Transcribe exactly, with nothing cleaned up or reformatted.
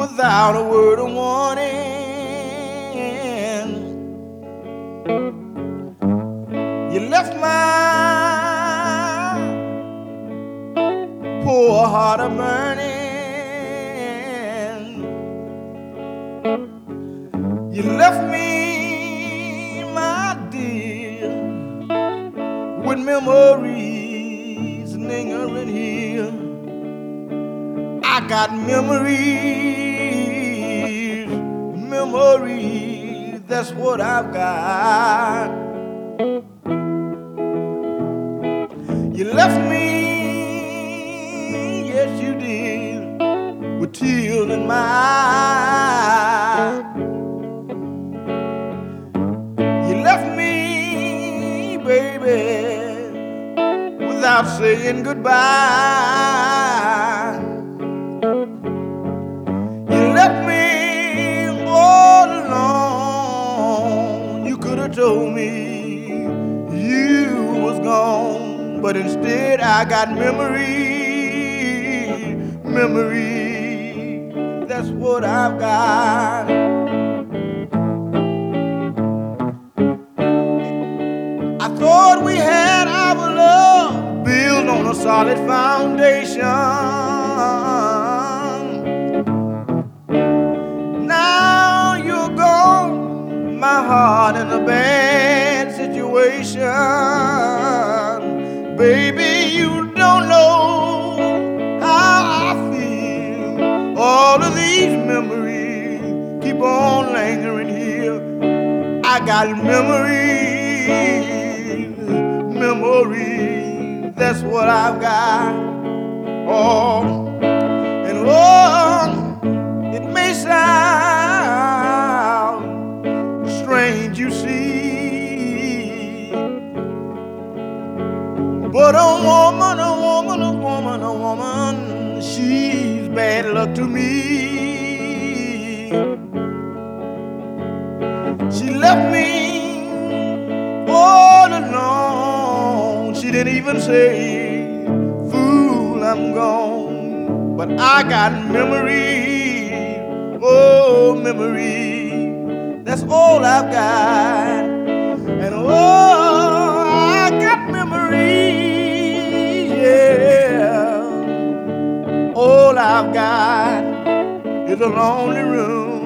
without a word of warning. You left my poor heart a burning. You left me, my dear, with memories lingering here. I got memories, memories, that's what I've got. You left me, yes you did, with tears in my eyes. You left me, baby, without saying goodbye. You left me all alone. You could have told me you was gone, but instead I got memories, memories, that's what I've got. I thought we had our love built on a solid foundation. Now you're gone, my heart in a bad situation. Baby, you don't know how I feel. All of these memories keep on lingering here. I got memories, memories, that's what I've got. Oh, and oh, it may sound strange, you see, but a woman, a woman, a woman, a woman, she's bad luck to me. She left me all alone. She didn't even say, fool, I'm gone. But I got memories, oh, memories, that's all I've got. And oh, I got memories, yeah. All I've got is a lonely room.